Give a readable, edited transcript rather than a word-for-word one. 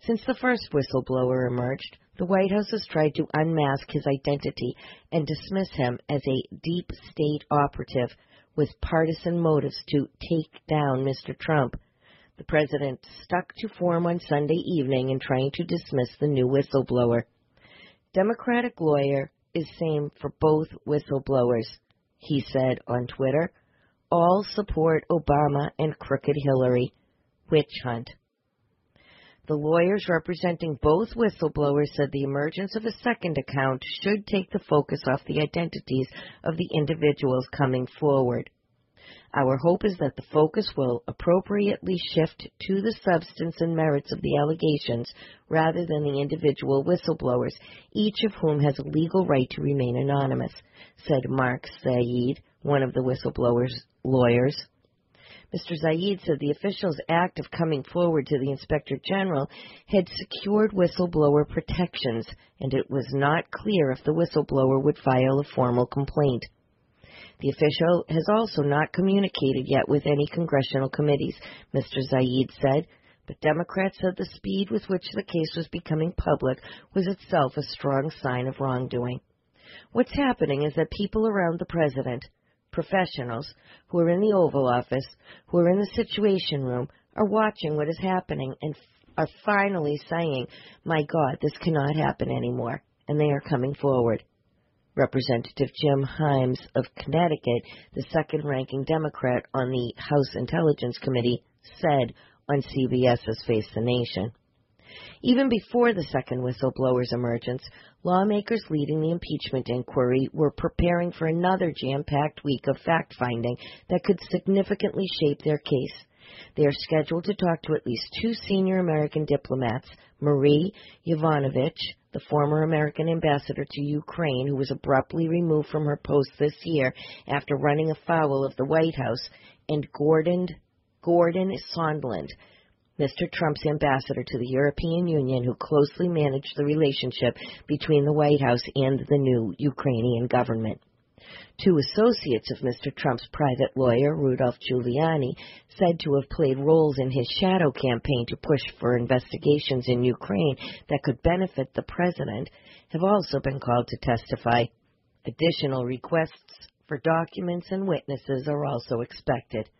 Since the first whistleblower emerged, the White House has tried to unmask his identity and dismiss him as a deep state operative with partisan motives to take down Mr. Trump. The president stuck to form on Sunday evening in trying to dismiss the new whistleblower. Democratic lawyer is same for both whistleblowers, he said on Twitter. All support Obama and crooked Hillary. Witch hunt. The lawyers representing both whistleblowers said the emergence of a second account should take the focus off the identities of the individuals coming forward. Our hope is that the focus will appropriately shift to the substance and merits of the allegations rather than the individual whistleblowers, each of whom has a legal right to remain anonymous, said Mark Saeed, one of the whistleblowers' lawyers. Mr. Zaid said the official's act of coming forward to the Inspector General had secured whistleblower protections, and it was not clear if the whistleblower would file a formal complaint. The official has also not communicated yet with any congressional committees, Mr. Zaid said, but Democrats said the speed with which the case was becoming public was itself a strong sign of wrongdoing. What's happening is that people around the president, professionals who are in the Oval Office, who are in the Situation Room, are watching what is happening and are finally saying, my God, this cannot happen anymore, and they are coming forward. Representative Jim Himes of Connecticut, the second-ranking Democrat on the House Intelligence Committee, said on CBS's Face the Nation. Even before the second whistleblower's emergence, lawmakers leading the impeachment inquiry were preparing for another jam-packed week of fact-finding that could significantly shape their case. They are scheduled to talk to at least two senior American diplomats, Marie Yovanovitch, the former American ambassador to Ukraine who was abruptly removed from her post this year after running afoul of the White House, and Gordon Sondland, Mr. Trump's ambassador to the European Union, who closely managed the relationship between the White House and the new Ukrainian government. Two associates of Mr. Trump's private lawyer, Rudolph Giuliani, said to have played roles in his shadow campaign to push for investigations in Ukraine that could benefit the president, have also been called to testify. Additional requests for documents and witnesses are also expected.